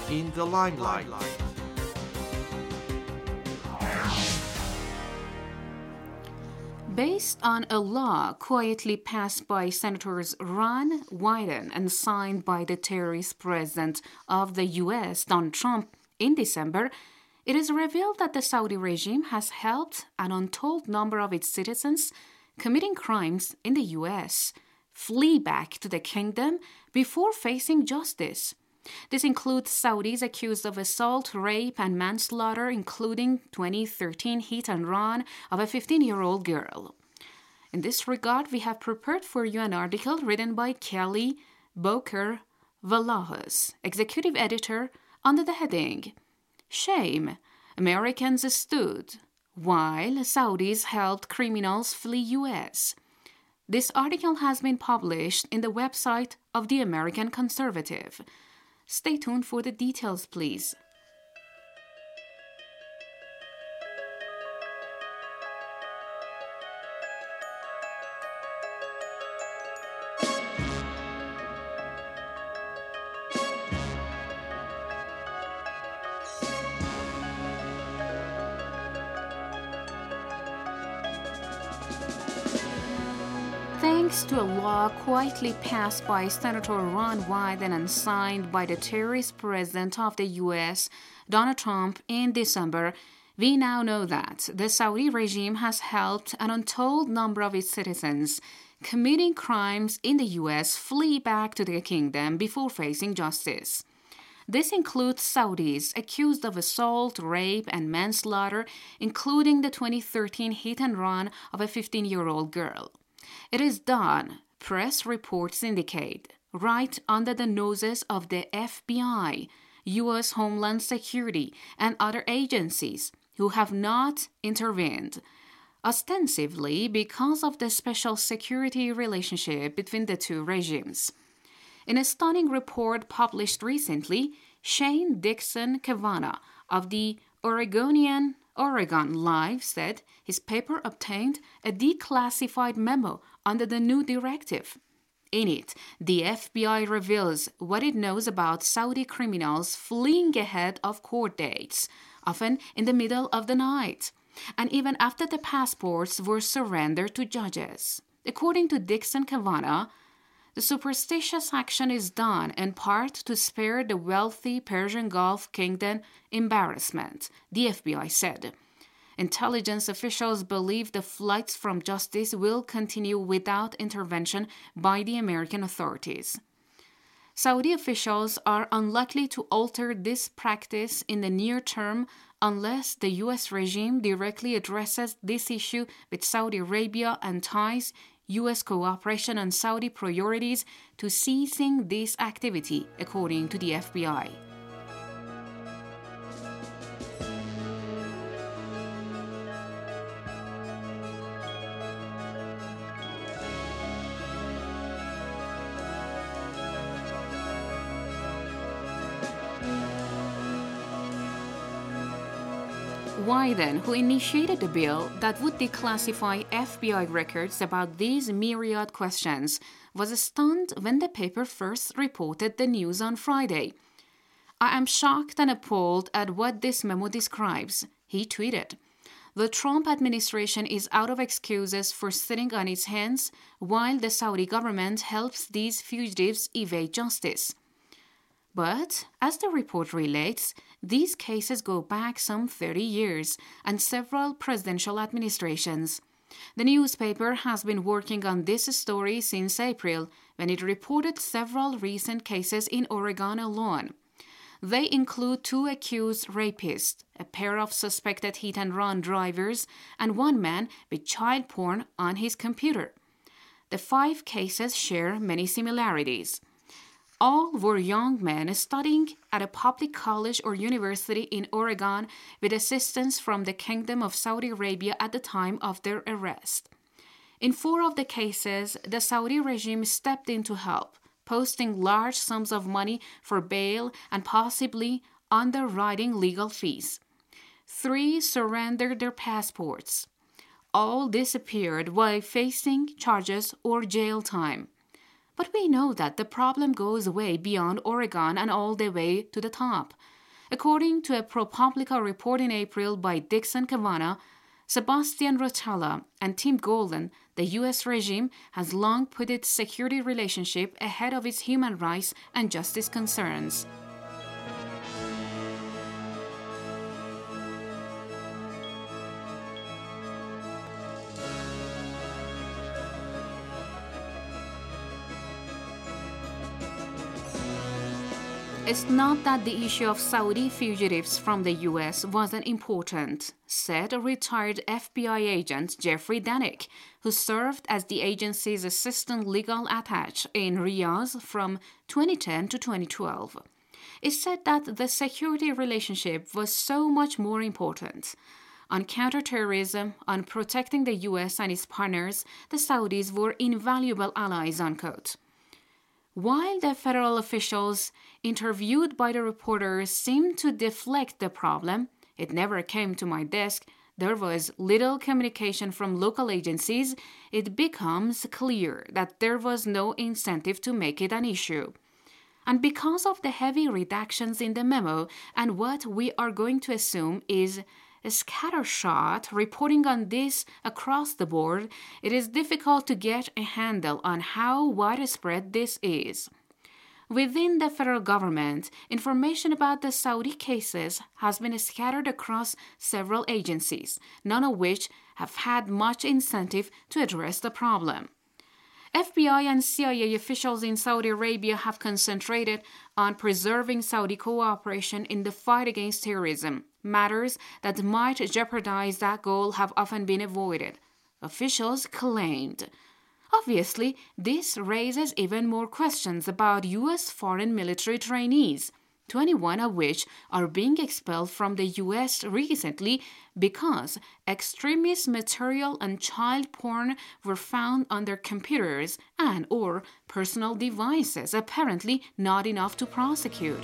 in the limelight. Based on a law quietly passed by Senators Ron Wyden and signed by the terrorist president of the U.S., Donald Trump, in December, it is revealed that the Saudi regime has helped an untold number of its citizens committing crimes in the U.S. flee back to the kingdom before facing justice. This includes Saudis accused of assault, rape, and manslaughter, including 2013 hit and run of a 15-year-old girl. In this regard, we have prepared for you an article written by Kelly Boker Valahos, executive editor, under the heading, Shame, Americans Stood, While Saudis Helped Criminals Flee U.S. This article has been published in the website of the American Conservative. Stay tuned for the details, please. Thanks to a law quietly passed by Senator Ron Wyden and signed by the terrorist president of the U.S., Donald Trump, in December, we now know that the Saudi regime has helped an untold number of its citizens committing crimes in the U.S. flee back to the kingdom before facing justice. This includes Saudis accused of assault, rape, and manslaughter, including the 2013 hit and run of a 15-year-old girl. It is done, press reports indicate, right under the noses of the FBI, U.S. Homeland Security, and other agencies who have not intervened, ostensibly because of the special security relationship between the two regimes. In a stunning report published recently, Shane Dixon Kavanagh of the Oregonian Oregon Live said his paper obtained a declassified memo under the new directive. In it, the FBI reveals what it knows about Saudi criminals fleeing ahead of court dates, often in the middle of the night, and even after the passports were surrendered to judges. According to Dixon Kavanagh, the superstitious action is done in part to spare the wealthy Persian Gulf kingdom embarrassment, the FBI said. Intelligence officials believe the flights from justice will continue without intervention by the American authorities. Saudi officials are unlikely to alter this practice in the near term unless the U.S. regime directly addresses this issue with Saudi Arabia and ties U.S. cooperation on Saudi priorities to ceasing this activity, according to the FBI. Wyden, who initiated the bill that would declassify FBI records about these myriad questions, was stunned when the paper first reported the news on Friday. "I am shocked and appalled at what this memo describes," he tweeted. "The Trump administration is out of excuses for sitting on its hands while the Saudi government helps these fugitives evade justice." But, as the report relates, these cases go back some 30 years and several presidential administrations. The newspaper has been working on this story since April, when it reported several recent cases in Oregon alone. They include 2 accused rapists, a pair of suspected hit-and-run drivers, and 1 man with child porn on his computer. The 5 cases share many similarities. All were young men studying at a public college or university in Oregon with assistance from the Kingdom of Saudi Arabia at the time of their arrest. In 4 of the cases, the Saudi regime stepped in to help, posting large sums of money for bail and possibly underwriting legal fees. 3 surrendered their passports. All disappeared while facing charges or jail time. But we know that the problem goes way beyond Oregon and all the way to the top. According to a ProPublica report in April by Dixon Kavanagh, Sebastian Rotella, and Tim Golden, the U.S. regime has long put its security relationship ahead of its human rights and justice concerns. It's not that the issue of Saudi fugitives from the U.S. wasn't important, said retired FBI agent Jeffrey Danik, who served as the agency's assistant legal attaché in Riyadh from 2010 to 2012. It said that the security relationship was so much more important. On counterterrorism, on protecting the U.S. and its partners, the Saudis were invaluable allies, unquote. While the federal officials interviewed by the reporters seemed to deflect the problem, it never came to my desk, there was little communication from local agencies, it becomes clear that there was no incentive to make it an issue. And because of the heavy redactions in the memo and what we are going to assume is scattershot reporting on this across the board, it is difficult to get a handle on how widespread this is. Within the federal government, information about the Saudi cases has been scattered across several agencies, none of which have had much incentive to address the problem. FBI and CIA officials in Saudi Arabia have concentrated on preserving Saudi cooperation in the fight against terrorism. Matters that might jeopardize that goal have often been avoided, officials claimed. Obviously, this raises even more questions about U.S. foreign military trainees, 21 of which are being expelled from the U.S. recently because extremist material and child porn were found on their computers and/or personal devices, apparently not enough to prosecute.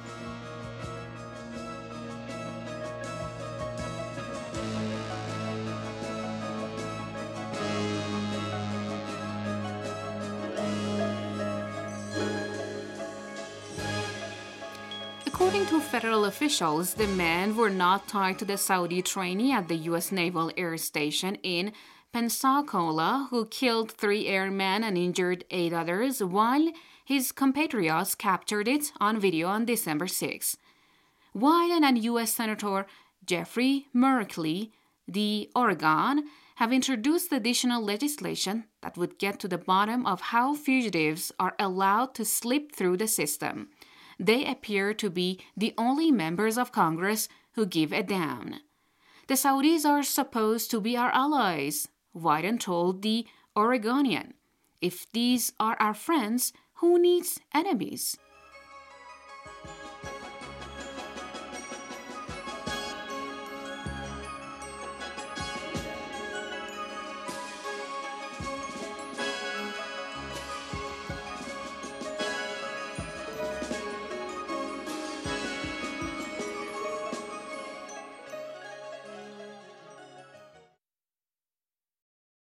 According to federal officials, the men were not tied to the Saudi trainee at the U.S. Naval Air Station in Pensacola, who killed 3 airmen and injured 8 others, while his compatriots captured it on video on December 6. Wyden and U.S. Senator Jeffrey Merkley, the Oregon, have introduced additional legislation that would get to the bottom of how fugitives are allowed to slip through the system. They appear to be the only members of Congress who give a damn. The Saudis are supposed to be our allies, Wyden told the Oregonian. If these are our friends, who needs enemies?